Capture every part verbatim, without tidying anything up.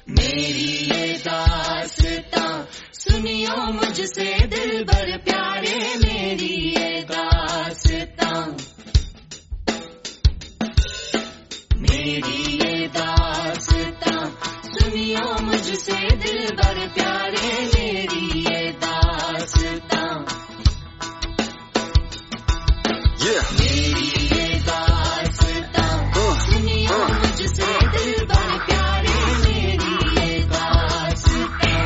मेरी ये दास्तां सुनियो मुझसे दिलबर प्यारे, मेरी ये दास्तां, मेरी ये दास्तां सुनियो मुझसे दिलबर प्यारे, मेरी ये दास्तां, yeah. मेरी ये दास्तां सुनियो मुझसे दिलबर प्यारे, मेरी ये दास्तां,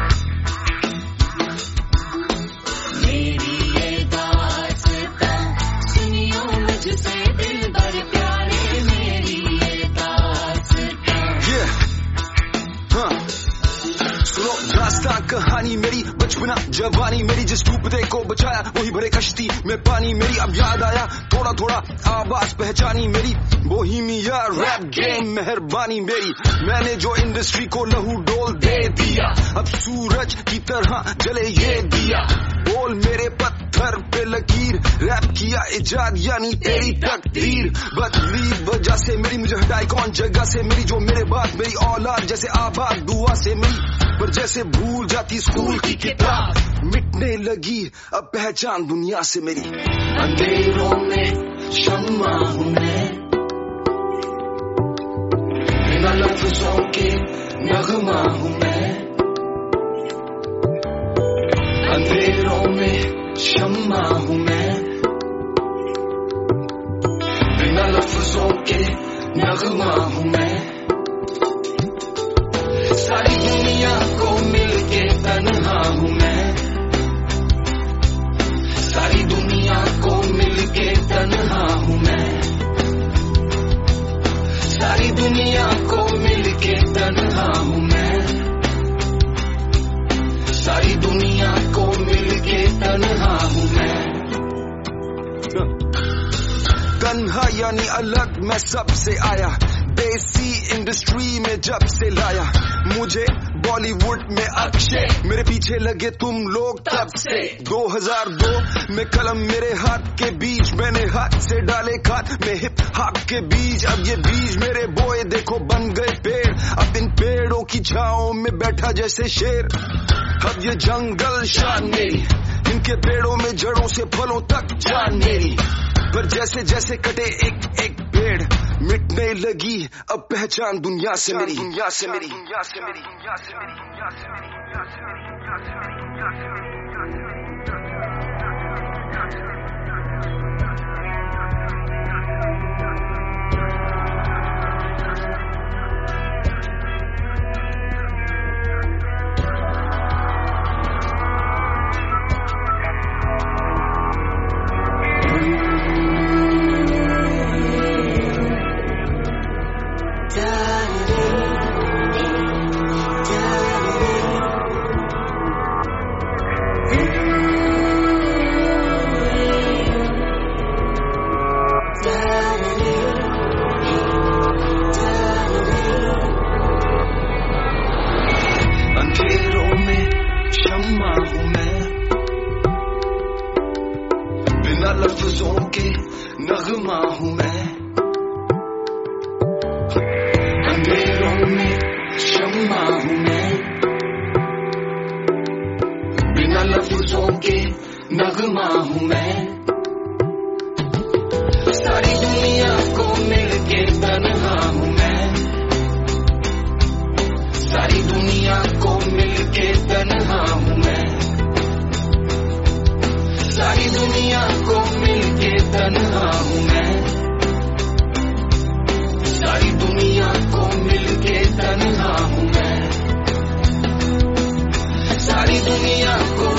मेरी ये दास्तां सुनियो मुझसे दिलबर प्यारे, मेरी ये दास्तां, Yeah. Huh. सुनो दास्तां कहानी मेरी, बचपना जवानी मेरी, जिस डूबते को बचाया वही भरे कश्ती में पानी मेरी। अब याद आया थोड़ा थोड़ा आवाज पहचानी मेरी, बोहेमिया रैप गेम मेहरबानी मेरी। मैंने जो इंडस्ट्री को लहू डोल दे दिया, अब सूरज की तरह जले ये दिया। बोल मेरे पत्थर पे लकीर, रैप किया इजाद यानी तेरी तकदीर। बदली वजह से मेरी, मुझे हटाए कौन जगह से मेरी, जो मेरे बाद मेरी औलाद जैसे आबाद दुआ से मेरी। पर जैसे भूल जाती स्कूल की किताब, मिटने लगी अब पहचान दुनिया से मेरी। अंधेरों में शम्मा हूँ मैं, बिना लफ्जों के नगमा हूँ मैं। अंधेरों में शम्मा हूँ मैं, बिना लफ्जों के नगमा हूँ मैं। सारी दुनिया को मिलके तन्हा हूँ मैं, सारी दुनिया को मिलके तन्हा हूँ मैं, सारी दुनिया को मिलके तन्हा हूँ मैं, सारी दुनिया को मिलके तन्हा हूँ मैं। तन्हा यानी अलग मैं सबसे आया, देसी इंडस्ट्री में जब से लाया मुझे बॉलीवुड में अक्षय, मेरे पीछे लगे तुम लोग तब से। दो हज़ार दो में कलम मेरे हाथ के बीच, मैंने हाथ से डाले खाद में हिप हॉप के बीज। अब ये बीज मेरे बोए देखो बन गए पेड़, अब इन पेड़ों की छाओं में बैठा जैसे शेर। अब ये जंगल शान मेरी, इनके पेड़ों में जड़ों से फलों तक जान मेरी। पर जैसे जैसे कटे एक एक पेड़, मिटने लगी अब पहचान दुनिया से मेरी, दुनिया से मेरी, दुनिया से मेरी, दुनिया से मेरी, दुनिया से मेरी, दुनिया से मेरी, दुनिया से मेरी, दुनिया से मेरी। अंधेरों में शम्मा हूँ मैं, बिना लफ्जों के नगमा हूँ मैं। अंधेरों में शम्मा हूँ मैं, बिना लफ्जों के नगमा हूँ मैं। सारी दुनिया को मिलके तन्हा हूँ मैं, सारी दुनिया को मिलके तन्हा हूँ मैं, सारी दुनिया को मिलके तन्हा हूँ मैं, सारी दुनिया को मिलके तन्हा हूँ मैं, सारी दुनिया को